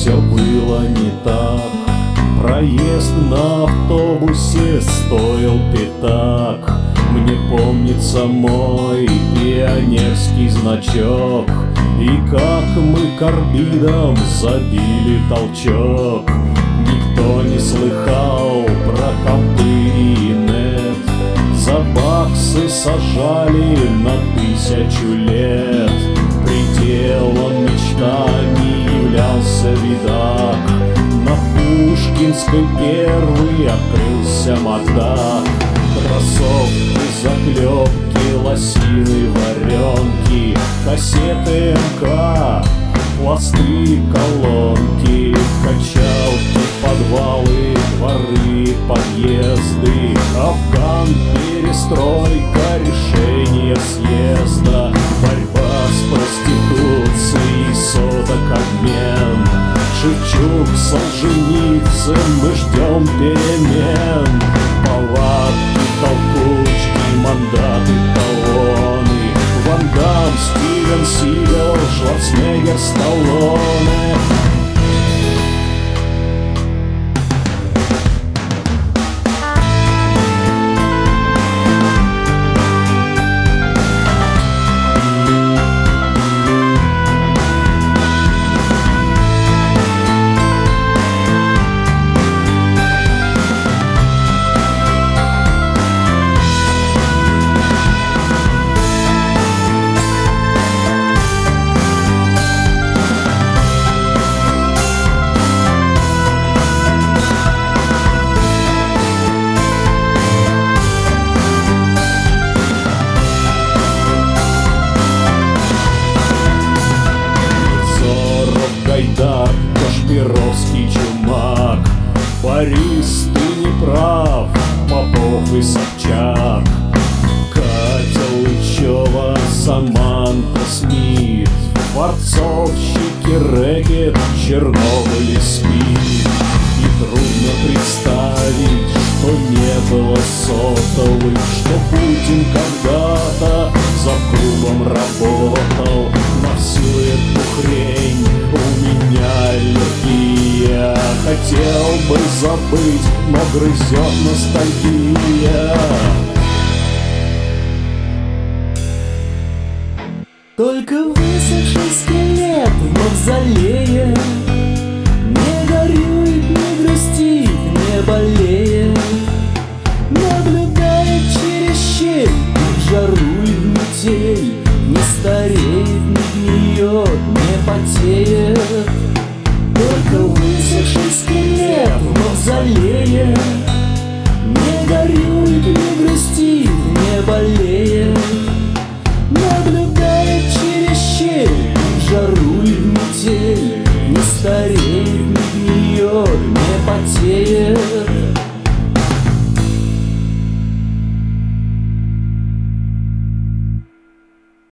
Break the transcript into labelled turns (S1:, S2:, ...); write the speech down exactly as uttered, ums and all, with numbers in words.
S1: все было не так. Проезд на автобусе стоил пятак. Мне помнится мой пионерский значок, и как мы карбидом забили толчок. Никто не слыхал про компы и нет. За баксы сажали на тысячу лет. Пределом мечтаний являлся видак. На Пушкинской первый открылся Макдак. Кроссовки, заклепки, лосины, варенки, кассеты эм ка, пласты, колонки, качалки, подвалы, дворы, подъезды, Афган, перестройка, решение съезда, борьба с проституцией, соток обмен. Шевчук, Солженицын, мы ждем перемен. Палатки, толкучки, мандаты, талоны, Ван Дамм, Стивен Сигал, Шварценеггер, Сталлоне. Гайдар, Кашпировский, Чумак, Борис, ты не прав, Попов и Собчак, Катя Лычева, Саманта Смит, форцовщики, рэкет, Чернобыль и СПИД. И трудно представить, что не было сотовых, что Путин когда-то за клубом работал. На всю эту хрень у меня аллергия. Хотел бы забыть, но грызет ностальгия.
S2: Только высохший скелет в мавзолее не горюет, не грустит, не болеет. Наблюдает через щель и в жару, и в метель. Не стареет, не гниет, не потеет. Только высохший скелет в мавзолее